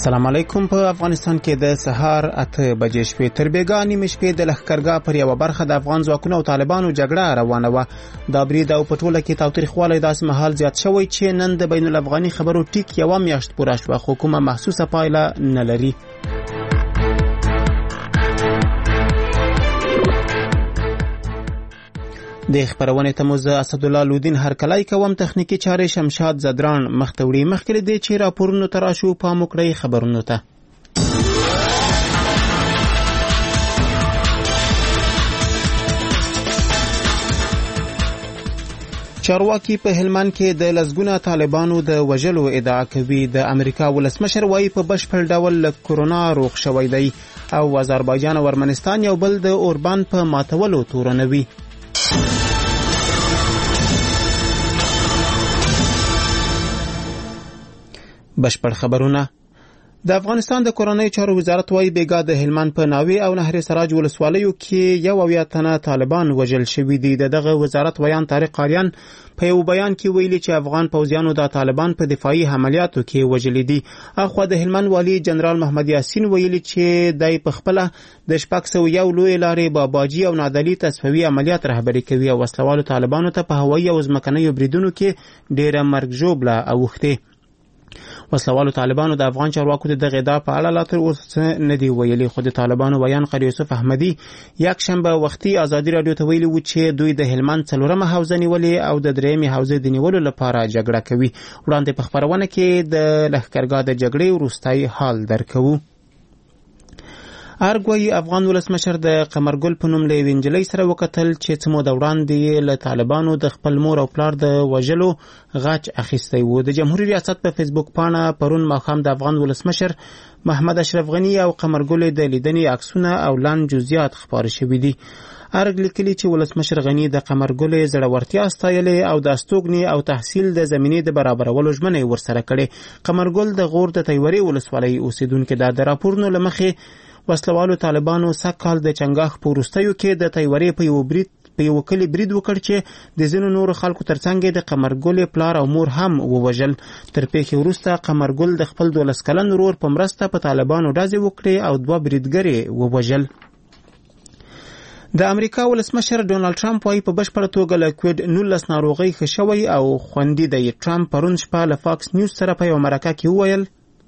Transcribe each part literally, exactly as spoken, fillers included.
السلام علیکم. په افغانستان کې د سهار اته بجې شپې تر بیګا نیمه شپې د لښکرګاه پر یوه برخه د افغان ځواکونو او طالبانو جګړه روانه وه. دا برید او په ټوله کې تاوتریخوالی داسې مهال زیات شوی چې نن د بین الافغاني خبرو ټیک یوه میاشت پوره شوه، خو کومه محسوسه پایله نه لري. د خبرونې ته مو زه اسدالله لودین هرکلی کوم. تخنیکی چارې شمشاد زدران مخته وړي. مخکې له دې چې راپورونو ته راشو پام وکړئ خبرونو ته. چارواکي په هلمند کې د لسګونه طالبانو د وژلو ادعا کوي. د امریکا ولسمشر وايي په بشپړ ډول له کرونا روغ شوی دی او آذربایجان او ارمنستان یو بل د اوربان په ماتولو تورنوي. بشپړ خبرونه. د افغانستان د کورنۍ چارو وزارت وايي بیګا د هلمند په ناوې او نهر سراج ولسوالیو کې یو اویا تنه طالبان وژل شوي دي. دغه وزارت ویان طارق قاریان په یو بیان کې ویلي چې افغان پوځیانو د طالبان په دفاعي عملیاتو کې وژلي دي. اخوا د هلمند والی جنرال محمد یاسین ویلي چې دای په خپل د شپږ سوه یو لوی لارې باباجي او نادعلي تصفیوي عملیات رهبري کوي او وسلوالو طالبانو ته په هوایي او ځمکنیو بریدونو کې ډیره مرګ ژوبله اوښتې. وسلوالو طالبانو د افغان چارواکو د دغه ادعا په اړه لا تر اوسه نه دی ویلي، خو د طالبانو ویان قاری یوسف احمدي یک شنبه وختي ازادي رادیو ته ویلي و چې دوی د هلمند څلورمه حوزه نیولې او د درېیمې حوزې د نیولو لپاره جګړه کوي. وړاندې په خبرونه کې د لښکرګاه د جګړې وروستی حال درکوو. ارګ وايي افغان ولسمشر د قمرګل په نوم له یوې نجلۍ سره وکتل چې څه موده وړاندې له طالبانو د خپل مور او پلار د وژلو غچ اخیستی و. د جمهوریت ریاست په فیسبوک پاڼه پرون ماښام د افغان ولسمشر محمد اشرف غنی او قمرګل د لیدنې عکسونه او لاندې جزئیات خپاره شوي دي. ارګ لیکلي چې ولسمشر غنی د قمرګل زړورتیا ستایلې او د استوګنې او تحصیل د زمینې د برابرولو ژمنه ورسره کړې. قمرګل د غور د تیوري ولسوالۍ اوسیدونکو د راپورونو لمخې وسلوالو طالبانو سږکال د چنګاښ په وروستیو کې د تیورې په یو برید په یو کلي برید وکړ چې د ځینو نورو خلکو ترڅنګ د قمرګل پلار او مور هم ووژل. تر پیښې وروسته قمرګل د خپل دولس کلن ورور په مرسته په طالبانو ډزې وکړې او دوه بریدګرې ووژل. د امریکا ولسمشر ډونالد ټرمپ وايي په بشپړه توګه له کووډ نولس ناروغۍ ښه شوی او خوندي دی. ټرمپ پرون شپه له فاکس نیوز سره په یو مرکه کې وویل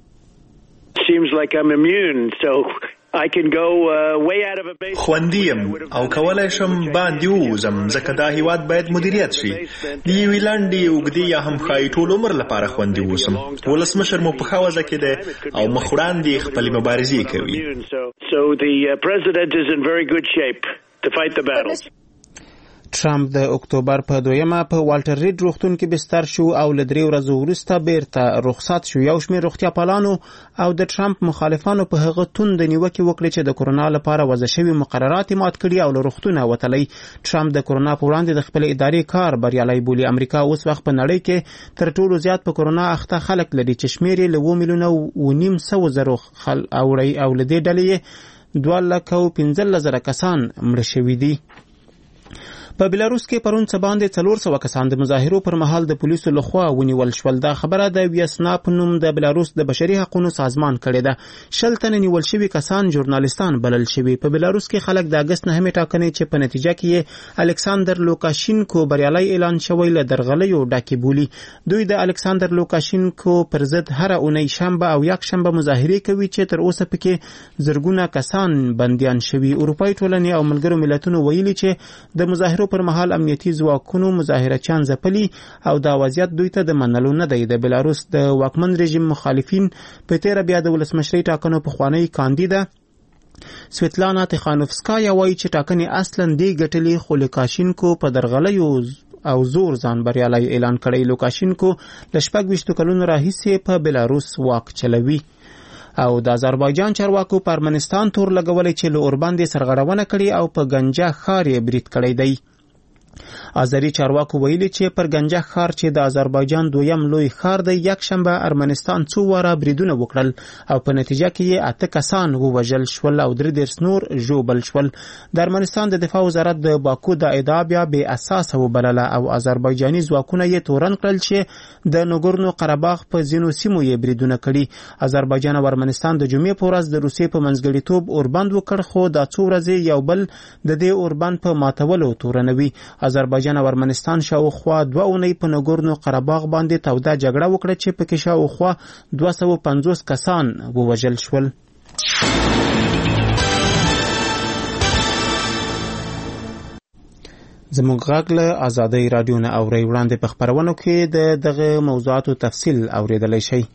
خوندي یم او کولای شم باندې ووځم ځکه دا هیواد باید مدیریت شي. د یوې لنډې اوږدې یا هم ښایي ټول عمر لپاره خوندي اوسم. ولسمشر مو په ښه وضع کې دی او مخ وړاندې خپلې مبارزې کوي. ټرمپ د اکتوبر په دویمه په والټر ریډ روغتون کې بستر شو او له درې ورځو وروسته بیرته رخصت شو. یو شمېر روغتیا پالانو او د ټرمپ مخالفانو په هغه توند نیوکې وکړې چې د کرونا لپاره وضع شوي مقررات مات کړي او له روغتونه وتلی. ټرمپ د کرونا په وړاندې د خپل ادارې کار بریالی بولي. امریکا اوس وخت په نړۍ کې تر ټولو زیات په کرونا اخته خلک لري چې شمېر یې له اووه میلیونه او نیم سوه زرو خل اوړي او له دې ډلې یې دوه لکه او پنځلس زره کسان مړه شوي دي. په بلاروس کې پرون څه باندې څلور سوه کسان د مظاهرو پر مهال د پولیسو لخوا ونیول شول. دا خبره د ویسنا په نوم د بلاروس د بشري حقوقو سازمان کړې ده. شل تنه نیول شوي کسان ژورنالیستان بلل شوي. په بلاروس کې خلک د اگست نهمې ټاکنې چې په نتیجه کې الکساندر لوکاشینکو بریالی اعلان شوی له درغلیو ډکې بولي. دوی د الکساندر لوکاشینکو پر ضد هر اونۍ شنبه او یک شنبه مظاهرې کوي چې تر اوسه پکې زرګونه کسان بندیان شوي. اروپایي ټولنې او ملګرو ملتونو ویلي چې د مظاهرو پر مهال امنیتي ځواکونو مظاهرچیان ځپلي او دا وضعیت دوی ته د منلو نه دی. د بلاروس د واکمن رژیم مخالفین په تیره بیا د ولسمشرۍ ټاکنو پخوانۍ کاندیده سویتلانا تخانوفسکایا وایي چې ټاکنې اصلا دی ګټلې خو لوکاشینکو په درغلیو او زور ځان بریالی اعلان کړی. لوکاشینکو له شپږ ویشتو کلونو راهیسې په بلاروس واک چلوي. او د آذربایجان چارواکو په ارمنستان تور لګولې چې له اوربان دې سرغړونه کړې او په ګنجه ښار یې برید کړی دی. آذری چارواکو ویلي چې پر ګنجه ښار چې د آذربایجان دویم لوی ښار دی یک شنبه ارمنستان څو واره بریدونه وکړل او په نتیجه کې یې اته کسان ووژل شول او درې دېرش نور ژوبل شول. د ارمنستان د دفاع وزارت د باکو د ادعا بیا بې اساسه وبلله او آذربایجاني ځواکونه یې تورن کړل چې د نګورنو قرهباغ په ځینو سیمو یې بریدونه کړي. آذربایجان او ارمنستان د جمعې په ورځ د روسیې په منځګړیتوب اوربند وکړ خو دا څو ورځې یو بل د دې اوربند په ماتولو تورنوي. آذربایجان او ارمنستان شاوخوا دوه اونۍ په نګورنو قرهباغ باندې توده جګړه وکړه چې پکې شاوخوا دوه سوه پنځوس کسان ووژل شول. زموږ غږ له آزادۍ راډیو نه اورئ. وړاندې په خپرونو کې د دغه موضوعاتو تفصیل اورېدلی شئ.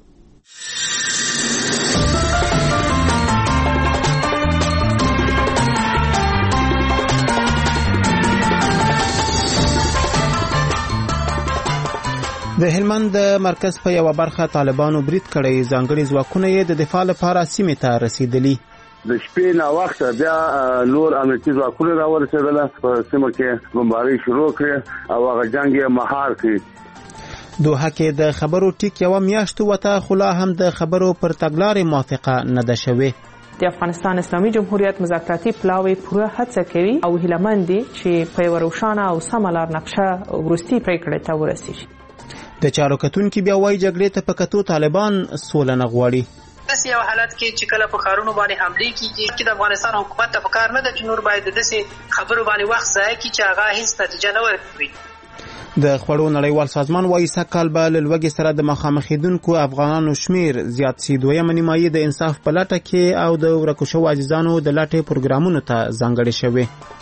د هلمند د مرکز په یوه برخه طالبانو برید کړی. ځانګړي ځواکونه یې د دفاع لپاره سیمې ته رسیدلي. د شپې نه وخته بیا نور امنیتي ځواکونه راورسېدله، په سیمه کې بمباري شروع کړې او هغه جنګ یې مهار کړي. دوحه کې د خبرو ټیک یوه میاشت وته خو لا هم د خبرو پر تګلارې موافقه نه ده شوې. د افغانستان اسلامي جمهوریت مذاکراتي پلاوی پوره هڅه کوي او هیله مند دي چې په یوه روښانه او سمه لار نقشه وروستي پرېکړې ته ورسیږي. د چارو کتونکي بیا وایي جګړې ته په کتو طالبان سوله نه غواړي. داسې یو حالت کې چې کله په ښارونو باندې حملې کېږي چې د افغانستان حکومت ته پکار نه ده چې نور باید د داسې خبرو باندې وخت ضایع کړي چې هغه هیڅ نتیجه نه ورکوي. د خوړو نړیوال سازمان وایي سږ به له لوږې سره د مخامخېدونکو افغانانو شمیر زیات سي. دویمه نیمایي د انصاف په لټه کې او د ورکو شوو عزیزانو د لټې پروګرامونو ته ځانګړې شوې.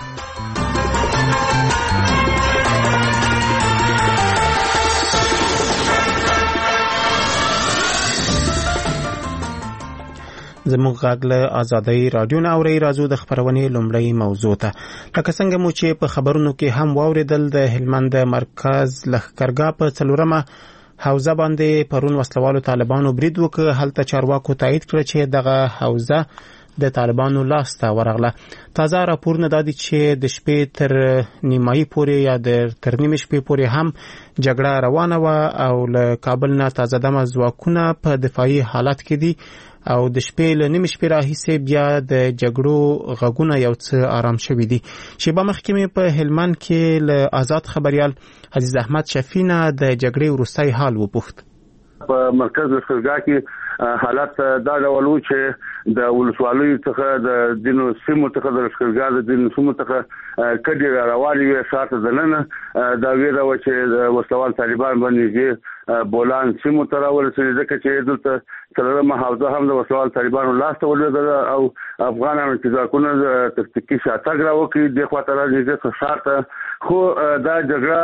زموږ غږ له آزادۍ راډیو نه اورئ. راځو د خپرونې لومړۍ موضوع ته. لکه څنګه مو چې په خبرونو کې هم واورېدل، د هلمند د مرکز لښکرګاه په څلورمه حوزه باندې پرون وسلوالو طالبانو برید وکړ. هلته چارواکو تایید کړه چې دغه حوزه د طالبانو لاس ته ورغله. تازه راپورونه دا دي چې د شپې تر نیمایي پورې یا د تر نیمې شپې پورې هم جګړه روانه وه او له کابل نه تازه دمه ځواکونه په دفاعي حالت کې دي او د شپې له نیمې شپې راهیسې بیا د جګړو غږونه یو څه آرام شوي دي. شیبه مخکې مې په هلمند کې له آزاد خبریال عزیز احمد شفیع نه د جګړې وروستی حال وپوښت. په مرکز لښکرګاه کې حالت دا ډول و چې د ولسوالیو څخه د ځینو سیمو څخه د لښکرګاه د ځینو سیمو څخه کډې را روانې وې ښار ته دننه. دا ویره وه چې وسلوال طالبان به نږدې بولان سیمو ته راورسېدل، ځکه چې دلته څلورمه حوزه هم د وسلوال طالبانو لاس ته ولوېدله او افغان امنیتي ځواکونه د تکتیکي شاتګ را وکړي دې خوا ته را نږدې ښار ته. خو دا جګړه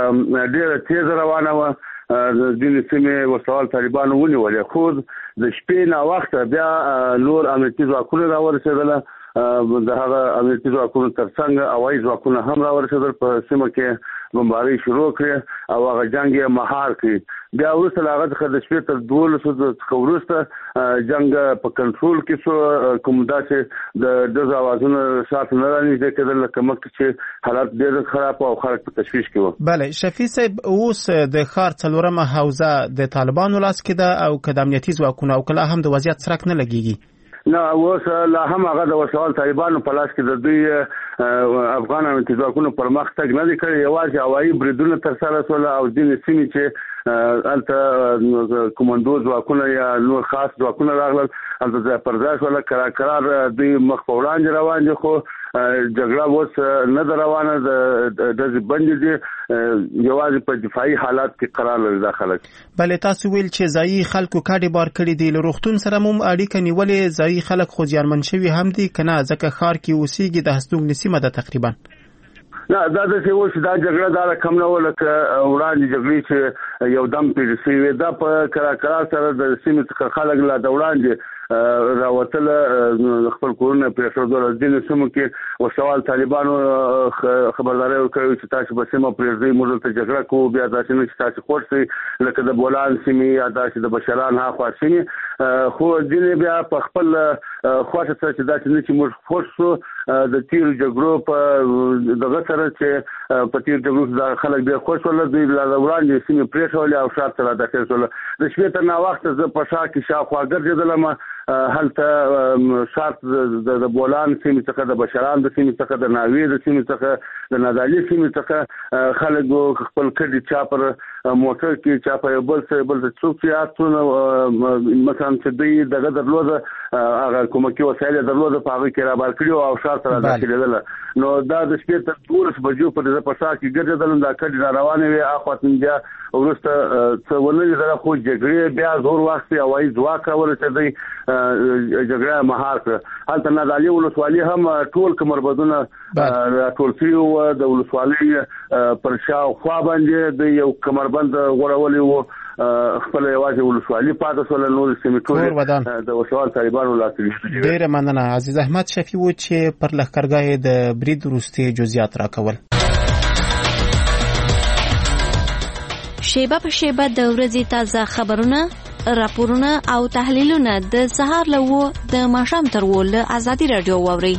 ډېره تېزه روانه وه. ځینې سیمې وسلوال طالبانو ونیولې، خو د شپې ناوخته بیا نور امنیتي ځواکونه راورسېدله. د هغه امنیتي ځواکونو ترڅنګ هوایي ځواکونه هم راورسېدل، په سیمه کې بمباري شروع کړې او هغه جنګ یې مهار کړي. بیا وروسته له هغه څخه د شپې تر دولسو څخه وروسته جنګ په کنټرول کې شو. کوم داسې د ډزو اوازونه شاته نه رانږدې کېدل لکه مخکې چې حالت ډېر خراب او خلک په تشویش کې وو. بله شفیع صاحب، اوس د ښار څلورمه حوزه د طالبانو لاس کې ده او که د امنیتي ځواکونو او که لا هم د وضعیت څرک نه لګېږي؟ نه، اوس لا هم هغه د وسلوال طالبانو په لاس کې د دوی افغان امنیتي ځواکونو پر مخ تګ نه دی کړی. یوازې هوایي بریدونه ترسره شول او ځینې سیمې چې هلته کمانډو ځواکونه یا نور خاص ځواکونه راغلل هلته ځای پر ځای شول. کرار کرار دوی مخ په وړاندې روان دي، خو جګړه اوس نه ده روانه، د ډزې بندې دي، یوازې په دفاعي حالات کې قرار لري دا خلک. بله تاسو ویل چې ځایي خلکو کاډې بار کړي دي. له روغتون سره مو اړیکه نیولې؟ ځایي خلک خو زیانمن شوي هم دي که نه؟ ځکه ښار کې اوسېږي، د هستوګنې سیمه ده تقریبا. نه، دا داسې اوس دا جګړه دا رقم نه وه لکه وړاندې جګړې چې یو دم پیل شوې وې. دا په کرار کرار سره د سیمې څخه خلک لا د وړاندې راوتله خپل کورونه پرېښودل. ځینې سیمو کې وسلوال طالبانو خبرداری ورکوي چې تاسو به سیمه پرېږدئ، موږ دلته جګړه کوو. بیا داسې نه چې تاسو خوښ شئ لکه د بولان سیمې یا داسې د بشران هاخوا سیمې. خو ځینې بیا په خپل خوښه سره چې دا چې موږ خوښ شو د تیر جګړو په دغه سره چې په تیر جګړو د خلک بیا خوښ ول دوی لا وړاندې سیمې پریښول او شاته سره داخل شول د شپې تر نا وخت زه په شا کې شاوخوا ګرځېدلم هلته شات د بولان سیمې څخه د بشران د سیمې څخه د ناوې د سیمې څخه د نادالي سیمې څخه خلک خپل کډي چا پر موټر کې چا په بل څه بل څه څوک یاتونه مثلا چې دوی دغه درلوده هغه کومکي وسایل درلوده په هغه کې را بار کړو او شات سره داخلېدل نو دا د شپې تر دولس بجو په دغه پښا کې ګرځېدل دا کډي را روانې وي اخواتن بیا ورسته څه ولې دا خو جګړې بیا زور وخت او ای ځواک ورته دی جګړه مهار کړ هلته نادالي ولسوالي هم ټول کمربندونه ټول فیو د ولسوالي پر شاو خوا باندې د یو کمربند غوړولې وو خپل یوازې ولسوالي پاتې سول نور سیمې ټول د وسوال طالبانو لاسلیک ډیره مننه عزیز احمد شفیع و چې پر لښکرګاه د برید وروستي جزئیات راکول. شیبه په شیبه د ورځې تازه خبرونه، راپورونه او تحلیلونه د سهار له وو د ماښام تر وو له ازادي رادیو واورئ.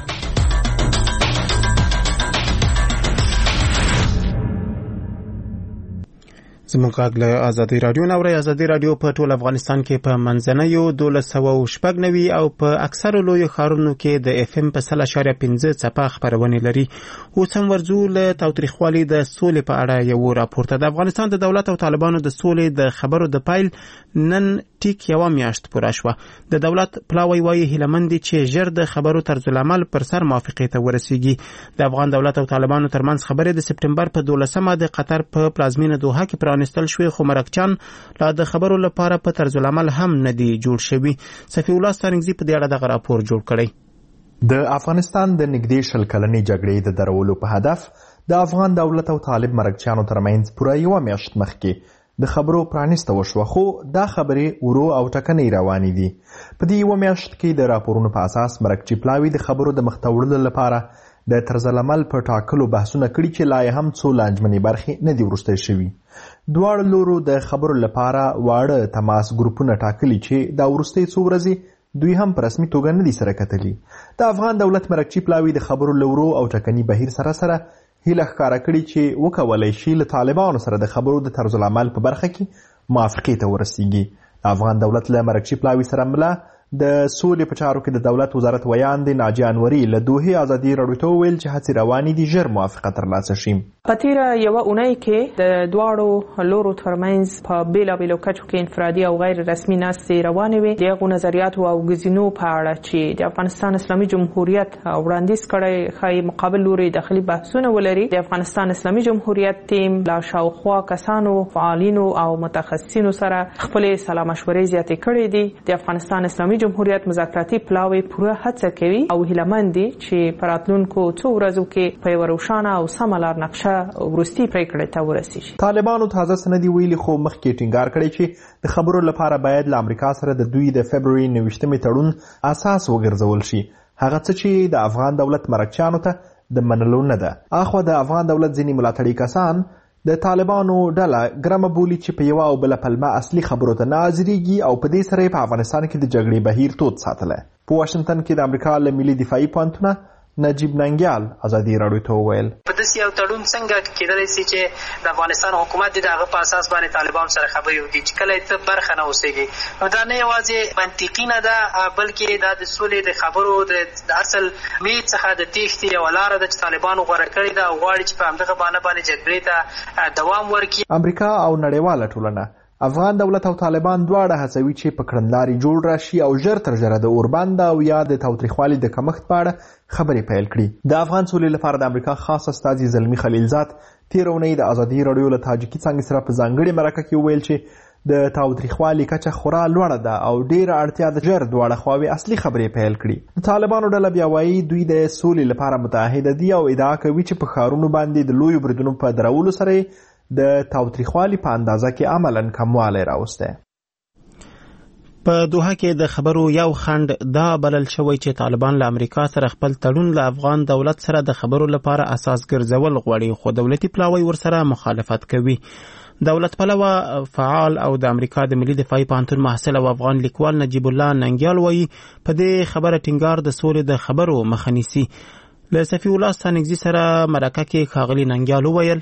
زموږ غږ له ازادي رادیو نه اورئ. ازادي رادیو په ټول افغانستان کې په منځنیو دولس سوه شپږ نوي او په اکثرو لویو ښارونو کې د اف ام په سل اشاریه پنځه څپه خپرونې لري. اوس هم ورځو له تاوتریخوالي د سولې په اړه یو راپور ته. د افغانستان د دولت او طالبانو د سولې د خبرو د پایل نن ټیک یو میاشت پوره شوه. د دولت پلاوی وایي هیلمند دي چې ژر د خبرو طرز العمل پر سر موافقې ته ورسیږي. د افغان دولت او طالبانو ترمنځ خبرې د سپټمبر په دولسمه د قطر په پلازمینه دوحه کې پرانستل شوې، خو مرکچان لا د خبرو لپاره په طرز العمل هم نه دی جوړ شوی. صفی الله ستانګزي په دې اړه دغه راپور جوړ کړی. د افغانستان د نږدې شل کلنې جګړې د درولو په هدف د افغان دولت او طالب مرکچانو ترمنځ پوره یوه میاشت مخکې د خبرو پرانسته وشوه، خو دا خبرې ورو او ټکنۍ روانې دي. په دې یوه میاشت کې د راپورونو په اساس مرکچي پلاوي د خبرو د مخته وړلو لپاره د طرز العمل په ټاکلو بحثونه کړي چې لا یې هم څو لانجمنې برخې نه دي وروسته شوي. دواړو لورو د خبرو لپاره واړه تماس ګروپونه ټاکلي چې دا وروستۍ څو ورځې دوی هم په رسمي توګه نه دي سره کتلي. د افغان دولت مرکچي پلاوي د خبرو له ورو او ټکني بهیر سره سره هیله ښکاره کړي چې وکولی شي له طالبانو سره د خبرو د طرز العمل په برخه کې موافقې ته ورسیږي. د افغان دولت له مرکچي پلاوي سره مله د سولې په چارو کې د دولت وزارت ویاندې ناجیه انوري له دوحې ازادي راډیو ته وویل چې هڅې روانې دي ژر موافقه ترلاسه شي. په تېره یوه اونۍ کې د دواړو لورو ترمنځ په بېلابېلو کچو کې انفرادي او غیر رسمي ناستې روانې وې. د هغو نظریاتو او ګزینو په اړه چې د افغانستان اسلامي جمهوریت وړاندیز کړی ښایي مقابل لوري داخلي بحثونه ولري. د افغانستان اسلامي جمهوریت ټیم لا شاوخوا کسانو، فعالینو او متخصصینو سره خپلې سلا مشورې زیاتې کړې دي. د افغانستان اسلامي جمهوریت مذاکراتي پلاوی پوره هڅه کوي او هیلمند دي چې په راتلونکو څو ورځو کې په یوه روښانه او سمه لار نقشه وروستي پرېکړې ته ورسیږي. طالبانو تازه څه نه دي ویلي، خو مخکې ټینګار کړی چې د خبرو لپاره باید له امریکا سره د دوی د فبروري نویشتمې تړون اساس وګرځول شي، هغه څه چې د افغان دولت مرکچیانو ته د منلو نه ده. اخوا د افغان دولت ځینې ملاتړي کسان د طالبانو ډله ګرمه بولي چې په یوه او بله پلمه اصلي خبرو ته نه حاضرېږي او په دې سره یې په افغانستان کې د جګړې بهیر تود ساتلی. په واشنګټن کې د امریکا له ملي دفاعي پوهنتونه نجیب ننګیال ازادي راډیو ته وویل په داسې یو تړون څنګه کېدلی شي چې د افغانستان حکومت د هغه په اساس باندې طالبانو سره خبرې وکړي چې کله ته برخه نه اوسېږي. نو دا نه یوازې منطقي نه ده بلکې دا د سولې د خبرو د اصل مید څخه د تېښتې یوه لاره ده چې طالبانو غوره کړې ده او غواړي چې په همدغه بهانه باندې جګړې ته دوام ورکړي. امریکا او نړیواله ټولنه افغان دولت او طالبان دواړه هڅوي چې په کړندلاري جوړ راشي او ژر تر ژره د اوربند او یا د تاوتریخوالي د کمښت په اړه خبرې پیل کړي. د افغان سولې لپاره د امریکا خاص استازي زلمي خلیلزاد تېره اونۍ د ازادي راډیو له تاجکي څانګې سره په ځانګړې مرکه کې وویل چې د تاوتریخوالي کچه خورا لوړه ده او ډېره اړتیا ده ژر دواړه خواوې اصلي خبرې پیل کړي. د طالبانو ډله بیا وایي دوی د سولې لپاره متحده دي او ادعا کوي چې په ښارونو باندې د لویو بریدونو په درولو سره د تاوتریخوالي په اندازه کې عملاً کموالی راوستی. په دوحه کې د خبرو یو خنډ دا بلل شوی چې طالبان له امریکا سره خپل تړون له افغان دولت سره د خبرو لپاره اساس ګرځول غواړي، خو دولتي پلاوی ورسره مخالفت کوي. دولت پلوه فعال او د امریکا د ملي دفاعي پوهنتون محصل او افغان لیکوال نجیب الله ننګیال وایي په دې خبره ټینګار د سولې د خبرو مخه نیسي. له صفي الله ستانکزي سره مرکه کې ښاغلي ننګیال وویل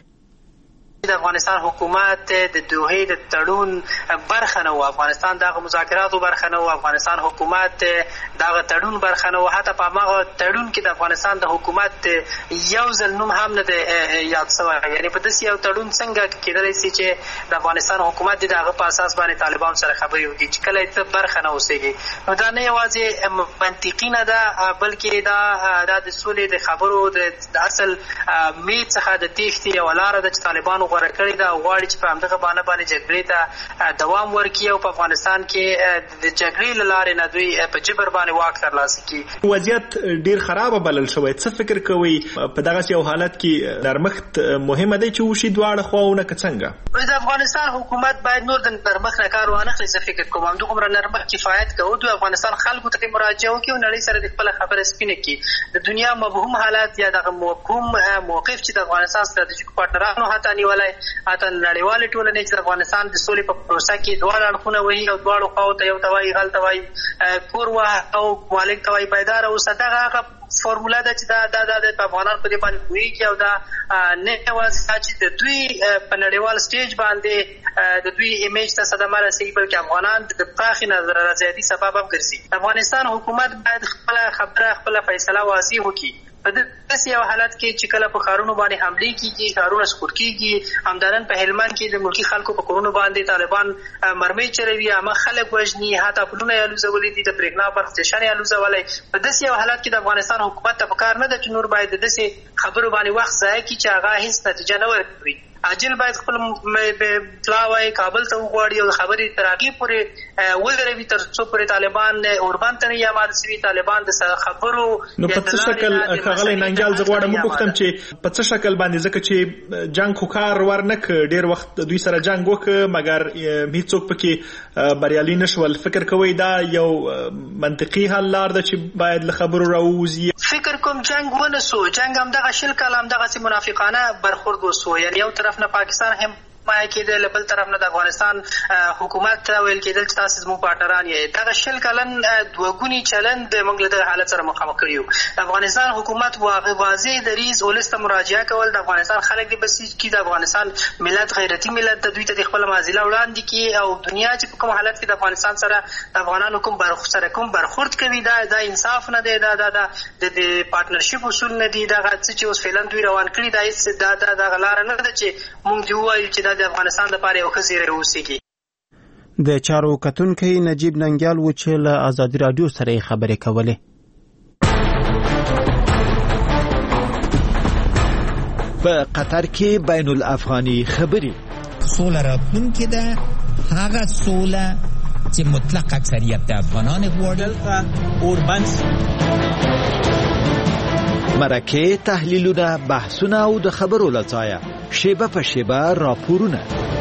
د افغانستان حکومت د دوحې د تړون برخه نه و، افغانستان دغه مذاکراتو برخه نه و، افغانستان حکومت دغه تړون برخه نه و، حتی په هغه تړون کې د افغانستان د حکومت یو ځل نوم هم نه دی یاد شوی. یعنی په داسې یو تړون څنګه کېدلی شي چې د افغانستان حکومت د هغه په اساس باندې طالبان سره خبرې وکړي چې کله ته برخه نه اوسېږي. نو دا نه یوازې منطقي نه ده بلکې دا د سولې د خبرو د اصل میت څخه د تېښتې یوه لاره ده چې طالبانو غوره کړې ده او غواړي چې په همدغه بانه باندې جګړې ته دوام ورکړي او په افغانستان کې د جګړې له لارې نه دوی په جبر باندې واک ترلاسه کړي. وضعیت ډېر خرابه بلل شوی. څه فکر کوئ په دغسې یو حالت کې نرمښت مهمه دی چې وشي دواړه خواونه که څنګه؟ د افغانستان حکومت باید نور د نرمښت نه کار وانخلي. زه فکر کوم همدومره نرمښت کفایت کوو. د افغانستان خلکو ته مراجعه وکړي او نړۍ سره د خپله خبره سپینه کړي. د دنیا مبهم حالات یا دغه مفهوم موقف چې د افغانستان ستراتیژیکو پارتنرانو حتی نیولی، حتی نړیوالې ټولنې چې د افغانستان د سولې په پروسه کې دواړه اړخونه وهي او دواړو خواو ته یو ته وایي غل ته وایي کور وه او مالک ته وایي بیداره اوسه. دغه هغه فورموله ده چې دا دا د افغانان په دې باندې پوهېږي او دا نه یوازې دا چې د دوی په نړیوال سټیج باندې د دوی ایمیج ته صدمه رسېږي بلکې افغانان د پراخې نظرزیاتي سبب هم ګرځي. افغانستان حکومت باید خپله خبره خپله فیصله واضح وکړي. په داسې یو حالت کې چې کله په ښارونو باندې حملې کېږي، ښارونه سقوط کېږي، همدارن په هلمند کې د ملکي خلکو په کورونو باندې طالبان مرمۍ چلوي، عامه خلک وژني، حتی پلونه یې الوزولي دي، د برېښنا برق سټیشن یې الوزولی. په داسې یو حالت کې د افغانستان حکومت ته پکار نه ده چې نور باید د داسې خبرو باندې وخت ضایع کړي چې هغه هېڅ نتیجه نه ورکوي. عاجل باید خپل پلاوی کابل ته وغواړي او خبرې تر هغې پورې ودروي تر څو پورې طالبان اوربند ته نه آماده شوي. طالبان د خبرو نو په څه شکل ښاغلی ننګیال زه غواړم وپوښتم چې په څه شکل باندې، ځکه چې جنګ خو کار ورنه کړ، ډېر وخت دوی سره جنګ وکړ مګر هېڅوک پکې بریالي نه شول. فکر کوئ دا یو منطقي حل لار ده چې باید له خبرو راووځي؟ فکر کوم جنګ ونه سو، جنګ همدغه شل کاله همدغسې منافقانه برخورد وسو. یعنی یو طرف نه پاکستان هم مایه کېدل، بل طرف نه د افغانستان حکومت ته ویل کېدل چې تاسې زموږ پارټنران یې. دغه شل کلن دوهګوني چلند موږ له دغه حالت سره مخامخ کړي یو. د افغانستان حکومت واضح دریځ ولس ته مراجعه کول، د افغانستان خلک دې بسیج کړي، د افغانستان ملت غیرتي ملت ته دوی ته د خپله معضله وړاندې کړي او دنیا چې په کوم حالت کې د افغانستان سره د افغانانو کوم سره کوم برخورد کوي دا دا انصاف نه دی، دا دا د پارټنرشپ اصول نه دي. دغه څه چې اوس فعلا دوی روان کړي دا هېڅ دا دغه لاره نه ده چې موږ دې ووایو چې دا د افغانستان لپاره یو ښه زیری اوسېږي. د چارو کتونکی نجیب ننګیال و چې له ازادي راډیو سره یې خبرې کولې. په قطر کې بین الافغاني خبرې. سوله راتلونکې ده، هغه سوله چې مطلق اکثریت د افغانان غواړي. اوربند مرکه، تحلیلونه، بحثونه او د خبرو له ځایه شیبه په شیبه راپورونه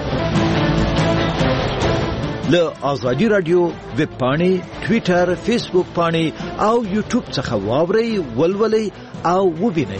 له ازادي راډیو ویب پاڼې، ټویټر، فیسبوک پاڼې او یوټیوب څخه واورئ، ولولئ او ووینئ.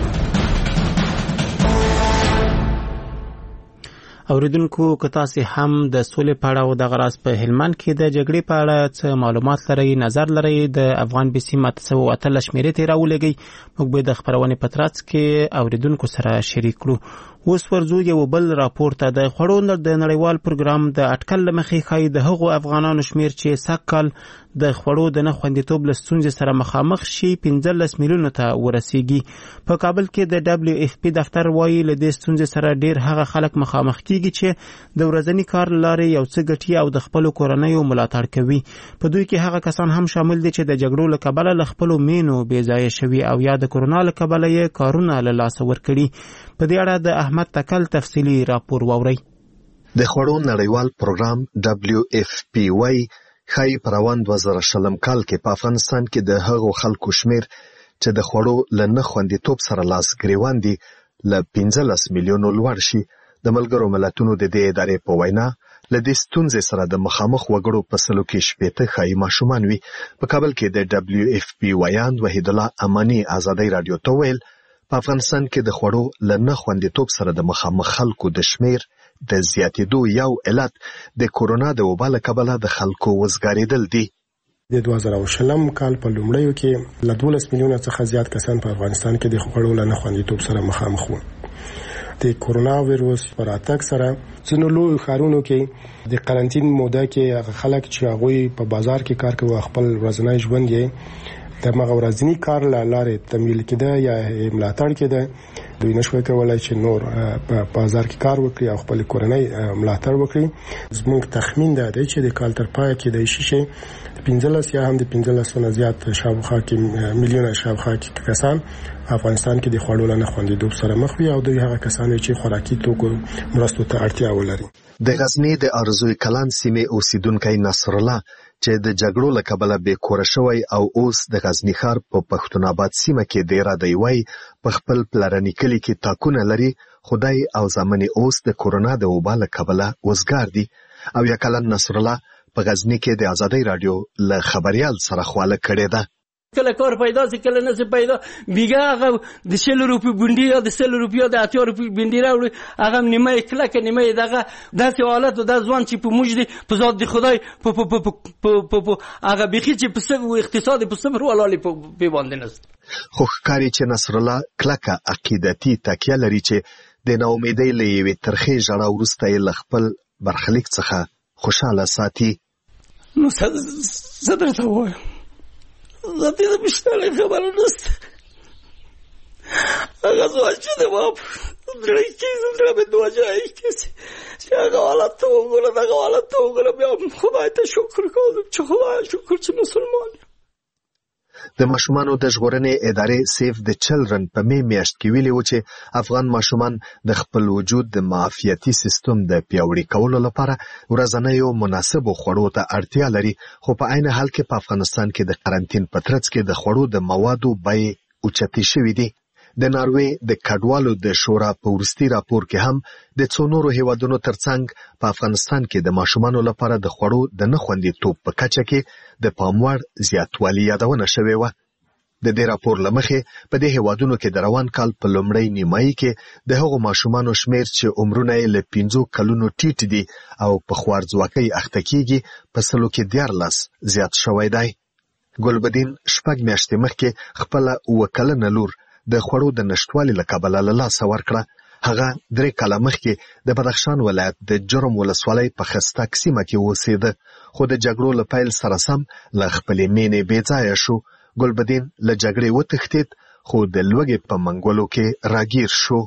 اوریدونکو که تاسې هم د سولې په اړه او دغه راز په هلمند کې د جګړې په اړه څه معلومات لرئ، نظر لرئ، د افغان بي سي اته سوه اتلس شمېرې ته یې راولېږئ. موږ به د خپرونې په ترڅ کې اوریدونکو سره شریک کړو. اوس ورځو یو بل راپور ته. د خوړو د نړیوال پروګرام د اټکل له مخې ښایي د هغو افغانانو شمېر چې سږ کال د خوړو د نه خوندیتوب له ستونزې سره مخامخ شي پنځلس میلیونو ته ورسیږي. په کابل کې د ډبلیو اف پی دفتر وایي له دې ستونزې سره ډېر هغه خلک مخامخ کیږي چې د ورځني کار له لارې یو څه ګټي او د خپلو کورنیو ملاتړ کوي. په دوی کې هغه کسان هم شامل دي چې د جګړو له کبله له خپلو مینو بې ځایه شوي او یا د کورونا له کبله یې کارونه له لاسه ورکړي. په دې اړه د احمد تکل تفصیلي راپور واورئ. د خوړو نړیوال پروګرام ډبلیو اف پی وايي ښایي په روان دوه زره شلم کال کې په افغانستان کې د هغو خلکو شمېر چې د خوړو له نه خوندیتوب سره لاس ګریوان دي له پنځلس میلیونو لوړ شي. د ملګرو ملتونو د دې ادارې په وینا له دې ستونزې سره د مخامخ وګړو په سلو کې شپېته ښایي ماشومان وي. په کابل کې د ډبلیو اف پی ویاند وحید الله امانی ازادي راډیو ته ویل په افغانستان کې د خوړو له نه خوندیتوب سره د مخامخ خلکو د شمېر د زیاتېدو یو علت د کورونا د وبا له کبله د خلکو وزګارېدل دي. د دوه زره شلم کال په لومړیو کې له دولس میلیونه څخه زیات کسان په افغانستان کې د خوړو له نه خوندیتوب سره مخامخ وو. د کورونا وایروس پر راتګ سره ځینو لویو ښارونو کې د قرنټین موده کې هغه خلک چې هغوی په بازار کې کار کوي خپل ورځنی ژوند یې د مغه ورځنی کار له لارې تمویل کېده یا ملاتړ کېده. دوی نشوي کولای چې نور په بازار کې کار وکړي او خپل کورنۍ ملاتړ وکړي. زموږ تخمین ده چې د کال تر پای کې د شیشه پنځلس یا هم د پنځلس نه زیات شاوخوا کې میلیونه شاوخوا کې کسان افغانستان کې د خوړو له نه خوندیتوب سره مخ وي او دوی هغه کسان چې خوراکي توکو مرستو ته اړتیا ولري. د غزنی د ارزوی کلان سیمې اوسیدونکی نصر الله چې د جګړو له کبله بې کوره شوی او اوس د غزنی ښار په پښتون آباد سیمه کې ډیره دی وای په خپل پلرني کلي کې تاکونه لري. خدای او زمانه اوس د کورونا د وبا له کبله وزګار دي. او یا کلن نصر الله په غزنی کې د آزادۍ رادیو له خبريال سره خواله کړې ده. کله کار پیدا سي کله نه سي پیدا بیګه هغه د شل روپی بونډي یا د سل روپیا د اتیا روپی بونډي راوړي هغه نیمه کلکه نیمه دغه داسې حالت او د ځوان چې په موږ دي په ذات د خدای په په په په هغه بخي چې په سب اقتصاد په صفر ولالي په باندې نست. خو ښکاري چې نصر الله کلکه عقیدتي تکیه لري چې د ناامیدۍ له یوې ترخې ژړا وروسته یې له خپل برخلیک څخه خوشاله ساتي. نو زه درته وایم زه دې مشتاله خبره نسته هغه ځوان چې د ما په زړه کې زړه مې دوه ځای کېسي چې هغه حالت ته وګوره دغه حالت ته وګوره بیا خدای ته شکر کوم چې خدای شکر چې مسلمان یم. د ماشومانو د ژغورنې ادارې سیف د چلډرن په می میاشت کې ویلي و چې افغان ماشومان د خپل وجود د معافیتي سیستم د پیاوړي کولو لپاره ورځنیو مناسبو خوړو ته اړتیا لري. خو په عین حال کې په افغانستان کې د قرنټین په ترڅ کې د خوړو د موادو بیې اوچتې شوې دي. د ناروې د کډوالو د شورا په وروستي راپور کې هم د څو نورو هیوادونو ترڅنګ په افغانستان کې د ماشومانو لپاره د خوړو د نه خوندیتوب په کچه کې د پام وړ زیاتوالی یادونه شوې وه. د دې راپور له مخې په دې هیوادونو کې د روان کال په لومړۍ نیمایي کې د هغو ماشومانو شمیر چې عمرونه یې له پنځو کلونو ټیټ دي او په خوارځواکۍ اخته کېږي په سلو کې دیارلس زیات شوی دی. ګلبدین شپږ میاشتې مخکې خپله اووه کلنه لور د خوړو د نشټوالي له کبله له لاسه ورکړه. هغه درې کاله مخکې د بدخشان ولایت د جرم ولسوالۍ په خستک سیمه کې اوسېده خو د جګړو له پیل سره سم له خپلې مینې بې ځایه شو. ګلبدین له جګړې وتښتېد خو د لوږې په منګولو کې راګیر شو.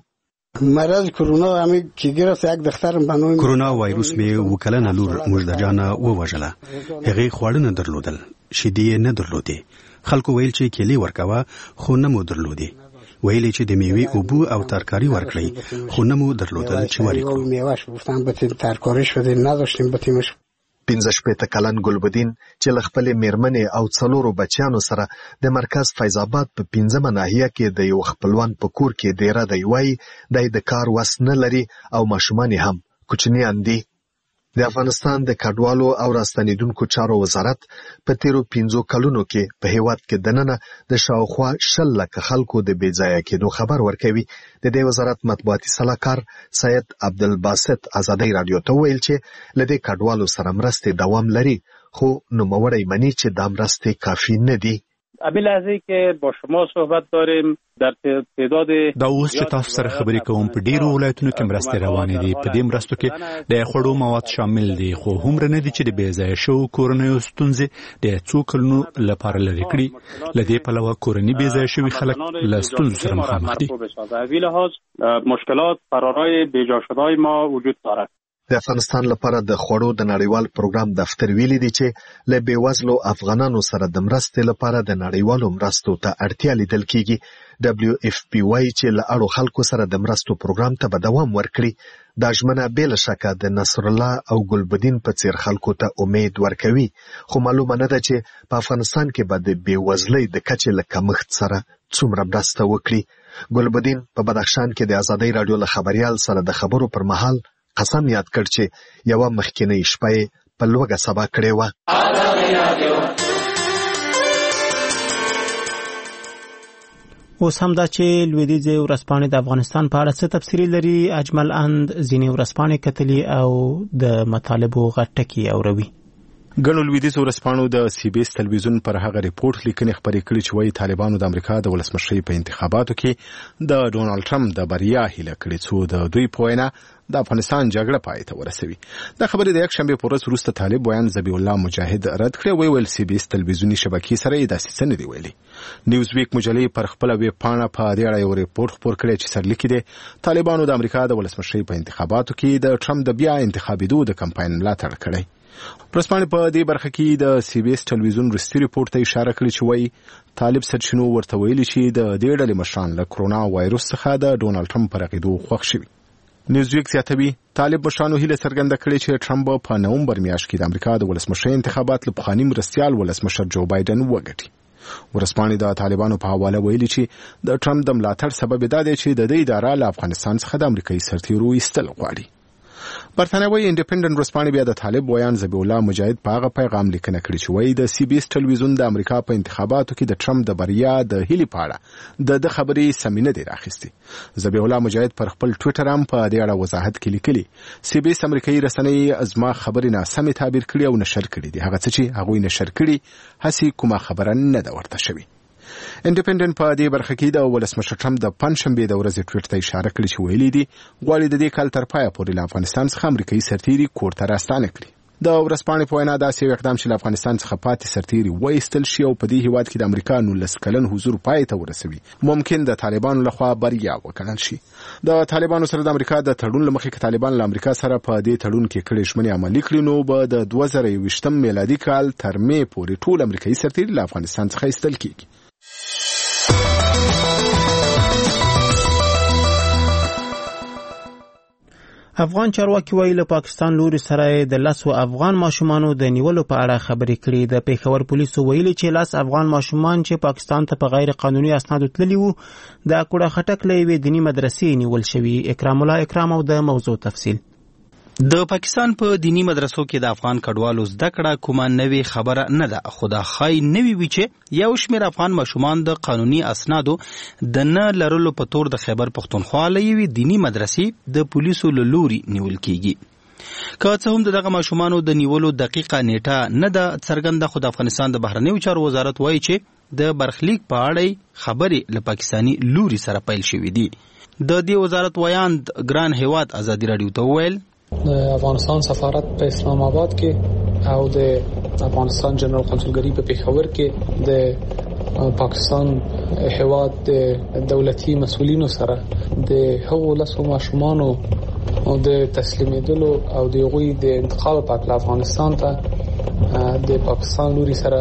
مرض کرونا همی که گرفت یک دخترم به نام کرونا وایروس می وکلنه لور مجده جانه ووژله. هغې خواړه نه درلودل، شیدې نه درلودې. خلکو ویل چې کیلې ورکوه خو نه مو درلودې. ویلې چې د میوې اوبو او ترکاری ورکړئ خو نه مو درلودل چې ورکړو. میوهش گفتم بتیم ترکاری شده نداشتیم بتیمش. پنځه شپېته کلن ګلبدین چې له خپلې میرمنې او څلورو بچیانو سره د مرکز فیض آباد په پنځمه ناحیه کې د یو خپلوان په کور کې دیره دی وایي دی د کار وس نه لري او ماشومان هم کوچنیان دي. د افغانستان د کډوالو او راستنیدونکو چارو وزارت په تیرو پنځو کلونو کې په هیواد کې دننه د شاوخوا شل لکه خلکو د بې ځایه کېدو خبر ورکوي. د دې وزارت مطبوعاتي سلاکار سید عبدالباسط آزادۍ رادیو ته ویل چې له دې کډوالو سره مرستې دوام لري خو نوموړی مني چې دا مرستې کافي نه دي. ابي لحظه کې با شما صحبت داریم در تعداد دا اوس چې تاسو سره خبرې کوم په ډیرو ولایتونو کې مرستې روانې دي. په دې مرستو کې د خوړو مواد شامل دي خو هومره نه دي چې د بې ځایه شوو کورنیو ستونزې د څو کلونو لپاره لرې کړي. له دې پلوه کورني بې ځایه شوي خلک له ستونزو سره مخامخ دي. از لحاظ مشکلات فرارای بیجا شده‌های ما وجود دارد. د افغانستان لپاره د خوړو د نړیوال پروګرام دفتر ویلي دی چې له بېوزلو افغانانو سره د مرستې لپاره د نړیوالو مرستو ته اړتیا لیدل کېږي. دبلیو اف پی وایي چې له اړو خلکو سره د مرستو پروګرام ته به دوام ورکړي. دا ژمنه بې له شکه د نصر الله او ګلبدین په څېر خلکو ته امید ورکوي خو معلومه نه ده چې په افغانستان کې به د بېوزلۍ د کچې له کمښت سره څومره مرسته وکړي. ګلبدین په بدخشان کې د آزادۍ راډیو له خبریال سره د خبرو پر مهال قسم یاد کړ چې یوه مخکینۍ شپه یې په لوږه سبا کړې وه. اوس هم دا چې لویدیځې ورځپاڼې د افغانستان په اړه څه تبصرې لري. اجمل اند ځینې ورځپاڼې کتلي او د مطالبو غټکي اوروي. ګڼو لویدیځو ورځپاڼو د سی بي اس تلویزیون پر هغه ریپورت لیکنې خپرې کړې چې وايي طالبانو د امریکا د ولسمشرۍ په انتخاباتو کې د ډونالډ ټرمپ د بریا هیله کړې، څو د دوی په وینا د افغانستان جګړه پای ته ورسوي. دا خبرې د یک شنبه په ورځ وروسته طالب ویان ذبیح الله مجاهد رد کړې. وی ویل سی بي اس تلویزیونی شبکې سره یې داسې څه نه دی ویلي. نیوز ویک مجلې پر خپل ویب پاڼه په دې اړه یو ریپورت خپور کړی چې سرلیکي دی طالبانو د امریکا د ولسمشرۍ په انتخاباتو کې د ټرمپ د بیا انتخابېدو د کمپاین ملاتړ کړی. ورځپاڼې په دې برخه کې د سی بي اس تلویزیون وروستي ریپورت ته اشاره کړې چې وایي طالب سرچینو ورته ویلي چې د دې ډلې مشران له کرونا وایروس څخه د ډونالډ ټرمپ په رغېدو خوښ شوي. نیوزویک زیاتوي طالب مشرانو هیله څرګنده کړې چې ټرمپ په نومبر میاشت کې د امریکا د ولسمشرۍ انتخابات له پخواني مرستیال ولسمشر جو بایدن وګټي. ورځپاڼې د طالبانو په حواله ویلي چې د ټرمپ د ملاتړ سبب دا دی چې د دې اداره له افغانستان څخه د امریکایي سرتیرو ایستل غواړي. برتانوي انډیپندنت ورځپاڼې بیا د طالب ویان ذبیح الله مجاهد په هغه پیغام لیکنه کړې چې وایي د سی بي اس تلویزیون د امریکا په انتخاباتو کې د ټرمپ د بریا د هیلې په اړه د د خبرې سمینه دی راخستې. ذبیح الله مجاهد پر خپل ټویټر هم په دې اړه وضاحت کې لیکلي سی بي اس امریکایي رسنۍ ازما خبرې ناسمې تعبیر کړي او نشر کړي دي. هغه څه چې هغوی نشر کړي هسې کومه خبره نه ده ورته شوې. انډیپندنت په دې برخه کې د ولسمشر ټرمپ د پنځشنبه د ورځې ټویټ ته اشاره کړې چې ویلي دي غواړي د دې کال تر پایه پورې له افغانستان څخه امریکایي سرتیري کور ته راستانه کړي. د ورځپاڼې په وینا داسې یو اقدام چې له افغانستان څخه پاتې سرتیري وایستل شي او په دې هیواد کې د امریکا نولس کلن حضور پای ته ورسوي ممکن د طالبانو لخوا بریا وکړل شي. د طالبانو سره د امریکا د تړون لمخې کې طالبان له امریکا سره په دې تړون کې کړي ژمنې عملي کړي نو به د دوه زره یوویشتم میلادي کال تر مې پورې ټول امریکایي سرتیري له افغانستان څخه ایستل کیږي. افغان چارواکي وایي له پاکستان لوري سره د لسو افغان ماشومانو د نیولو په اړه خبرې کړي. د پېښور پولیسو ویلي چې لس افغان ماشومان چې پاکستان ته په غیر قانوني اسنادو تللي وو د کوړه خټک له یوې دیني مدرسې نیول شوي. اکرام الله اکرام او د موضوع تفصیل. د پاکستان په دینی مدرسو کې د افغان کډوالو زده کړه کومه نوې خبره نه ده، خو دا خای نوې وی چې یو شمېر افغان ماشومان د قانوني اسنادو د نه لرلو په تور د خیبر پښتونخوا له یوې دینی مدرسې د پولیسو له لوري نیول کیږي. که څه هم دغه ماشومانو د نیولو دقیقه نیټه نه ده څرګنده، خو د افغانستان د بهرنیو چارو وزارت وایي چې د برخلیک په اړه خبرې له پاکستاني لوري سره پیل شوې دي. د دې وزارت ویاند ګران هیواد ازادي رادیو ته وویل د افغانستان سفارت په اسلام آباد کې او د افغانستان جنرال قونسلګری په پېښور کې د پاکستان هیواد د دولتي مسؤلینو سره د هغو لسو ماشومانو او د تسلیمېدلو او د هغوی د انتقال په اړه افغانستان ته د پاکستان لوري سره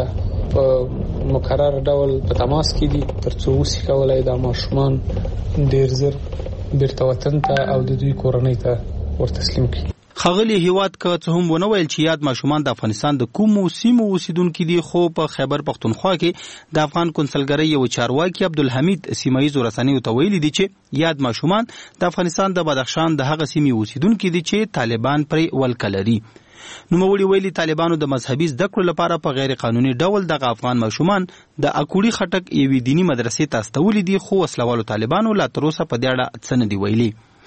په مقرر ډول په تماس کې دي ترڅو وسې کولای د ماشومان ډیر زر بیرته وطن ته او د دوی کورنۍ ته ورتسلیم کړي. خغلی هیواد که څه هم ونه ویل چې یاد ماشومان د افغانستان د کومو سیمو اوسیدونکي دي، خو په خیبر پښتونخوا کې د افغان کونسلګرۍ یو چارواکي عبدالحمید سیمایي رسنیو ته ویلي دي چې یاد ماشومان د افغانستان د بدخشان د هغه سیمې اوسیدونکي دي چې طالبان پرې ولکه لري. نوموړي ویلي طالبانو د مذهبي زده کړو لپاره په غیر قانوني ډول دغه افغان ماشومان د اکوړي خټک یوې دینی مدرسې ته استولي دي، خو وسلوالو طالبانو لا تر اوسه په دې اړه څه نه دي ویلي.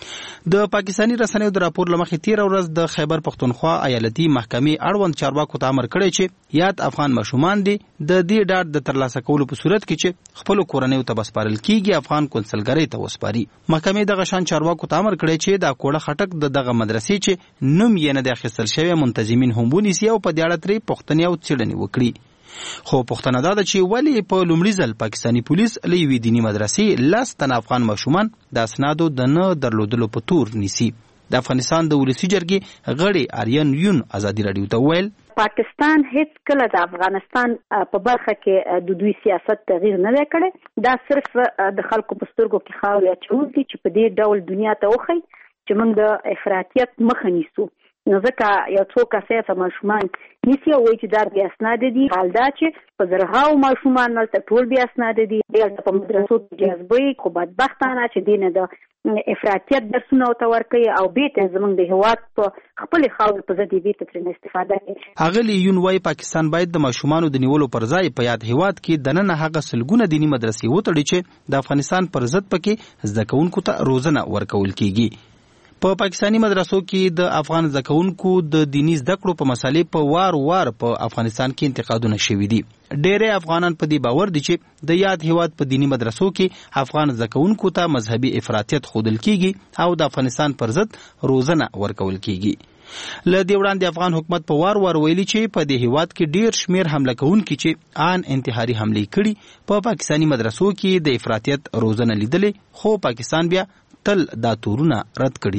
د پاکستاني رسنیو د راپور لمخې تیر ورځ د خیبر پښتونخوا ایالتي محکمې اړوند چارواکو ته امر کړی چې یاد افغان ماشومان دي د دې ډاډ د ترلاسه کولو په صورت کې چې خپل کورنیو ته بسپارل کیږي افغان کونسلګرۍ ته وسپاري. محکمې دغه شان چارواکو ته امر کړی چې د کوړه خټک د دغه مدرسې چې نوم یې نه دی اخیستل شوی منتظمین هم ونیسي او په دې اړه ترې پوښتنې او څېړنې وکړي. خو پوښتنه دا ده چې ولې په لومړي ځل پاکستاني پولیس له یوې دیني مدرسې لس تنه افغان ماشومان د اسنادو د نه درلودلو په تور نیسي. د افغانستان د ولسي جرګې غړي آریان یون ازادي رادیو ته وویل پاکستان هیڅ کله د افغانستان په برخه کې د دوی سیاست تغییر نه کړی. دا صرف د خلکو په سترګو کې خاورې اچول دي چې په دې ډول دنیا ته وښیي چې موږ د افراطیت مخه نیسو. نو ځکه یو څو کسایته ماشومان نیسي او وایي چې دا بې اسناده دي، حال دا چې په زرهاو ماشومان هلته ټول بې اسناده دي، هلته په مدرسو کې جذبوي، خو بدبختانه چې دې نه د افراطیت درسونه او ورکوي او بیت زمونږ د هیواد په خپل خاور په ځدی بیت تر استفاده کوي. اغلی یون وای پاکستان باید د ماشومان د نیولو پر ځای په یاد هیواد کې د نن هغه سلګونه دینی مدرسې وټړي چې د افغانستان پر ضد پکې زده کوونکو ته روزنه ورکول کیږي. په پاکستانی مدرسو کې د افغان زده کوونکو د دینی زده کړو په مسالې په وار وار په افغانستان کې انتقادونه شوي دي. ډېری افغانان په دې باور دي چې د یاد هیواد په دینی مدرسو کې افغان زده کوونکو ته مذهبي افراطیت ښودل کیږي او د افغانستان پر ضد روزنه ورکول کیږي. له دې وړاندې افغان حکومت په وار وار ویلي چې په دې هیواد کې ډیر شمیر حمله کوونکي چې آن انتحاري حملې کړي په پاکستانی مدرسو کې د افراطیت روزنه لیدلې، خو پاکستان بیا تل دا تورونه رد کړي.